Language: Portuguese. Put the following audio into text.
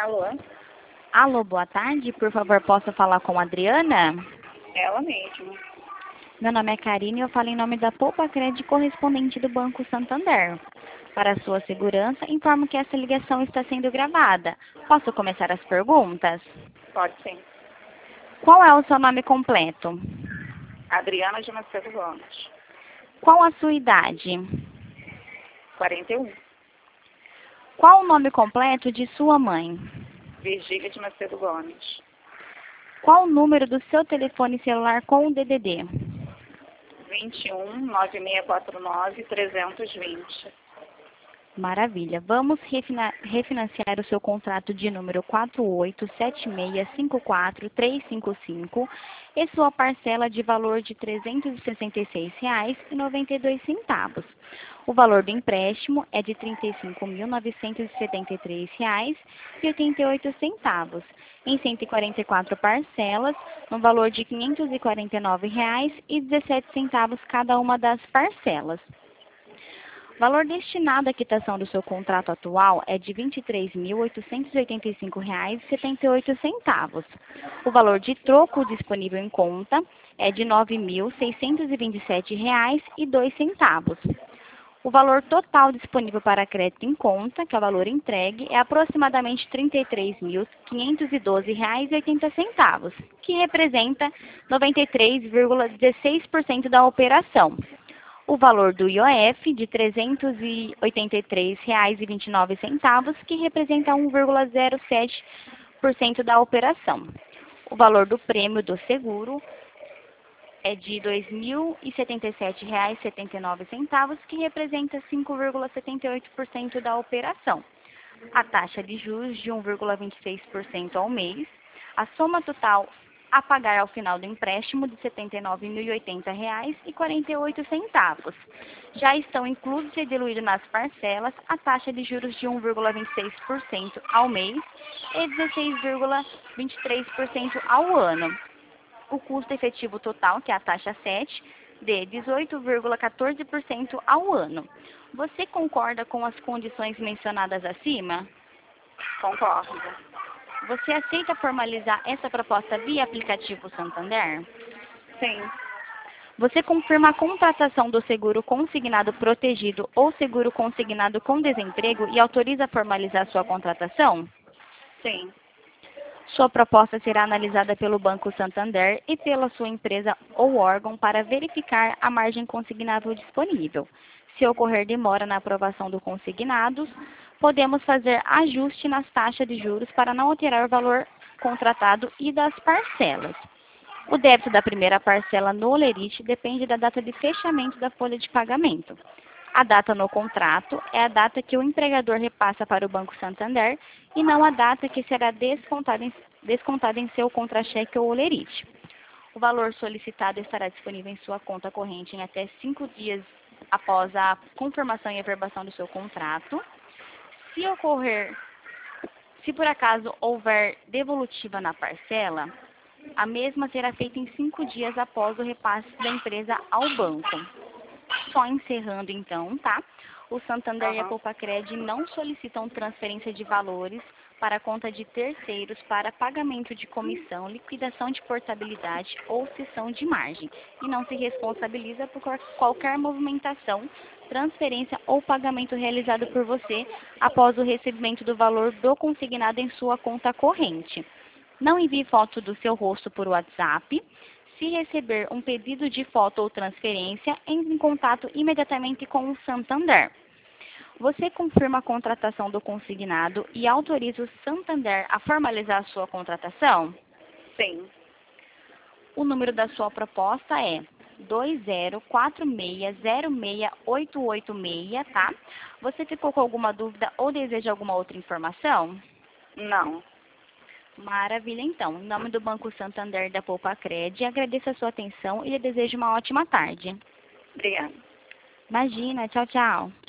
Alô? Alô, boa tarde. Por favor, posso falar com a Adriana? Ela mesma. Meu nome é Karine e eu falo em nome da Poupa Cred, correspondente do Banco Santander. Para a sua segurança, informo que essa ligação está sendo gravada. Posso começar as perguntas? Pode sim. Qual é o seu nome completo? Adriana de Macedo Gomes. Qual a sua idade? 41. Qual o nome completo de sua mãe? Virgília de Macedo Gomes. Qual o número do seu telefone celular com o DDD? 21 9649 320. Maravilha. Vamos refinanciar o seu contrato de número 487654355 e sua parcela de valor de R$ 366,92. O valor do empréstimo é de R$ 35.973,88 em 144 parcelas, no valor de R$ 549,17 cada uma das parcelas. O valor destinado à quitação do seu contrato atual é de R$ 23.885,78. O valor de troco disponível em conta é de R$ 9.627,02. O valor total disponível para crédito em conta, que é o valor entregue, é aproximadamente R$ 33.512,80, que representa 93,16% da operação. O valor do IOF de R$ 383,29, que representa 1,07% da operação. O valor do prêmio do seguro é de R$ 2.077,79, que representa 5,78% da operação. A taxa de juros de 1,26% ao mês. A soma total a pagar ao final do empréstimo de R$ 79.080,48. Já estão inclusos e diluídos nas parcelas a taxa de juros de 1,26% ao mês e 16,23% ao ano. O custo efetivo total, que é a taxa 7, de 18,14% ao ano. Você concorda com as condições mencionadas acima? Concordo. Você aceita formalizar essa proposta via aplicativo Santander? Sim. Você confirma a contratação do seguro consignado protegido ou seguro consignado com desemprego e autoriza a formalizar sua contratação? Sim. Sua proposta será analisada pelo Banco Santander e pela sua empresa ou órgão para verificar a margem consignável disponível. Se ocorrer demora na aprovação do consignado, podemos fazer ajuste nas taxas de juros para não alterar o valor contratado e das parcelas. O débito da primeira parcela no Olerite depende da data de fechamento da folha de pagamento. A data no contrato é a data que o empregador repassa para o Banco Santander e não a data que será descontada em seu contra-cheque ou Olerite. O valor solicitado estará disponível em sua conta corrente em até 5 dias após a confirmação e averbação do seu contrato. Se por acaso houver devolutiva na parcela, a mesma será feita em 5 dias após o repasse da empresa ao banco. Só encerrando então, tá? O Santander e a Poupa Cred não solicitam transferência de valores para a conta de terceiros para pagamento de comissão, liquidação de portabilidade ou cessão de margem e não se responsabiliza por qualquer movimentação, transferência ou pagamento realizado por você após o recebimento do valor do consignado em sua conta corrente. Não envie foto do seu rosto por WhatsApp. Se receber um pedido de foto ou transferência, entre em contato imediatamente com o Santander. Você confirma a contratação do consignado e autoriza o Santander a formalizar a sua contratação? Sim. O número da sua proposta é 2046068886, tá? Você ficou com alguma dúvida ou deseja alguma outra informação? Não. Maravilha, então. Em nome do Banco Santander da Poupa Cred, agradeço a sua atenção e lhe desejo uma ótima tarde. Obrigada. Imagina, tchau, tchau.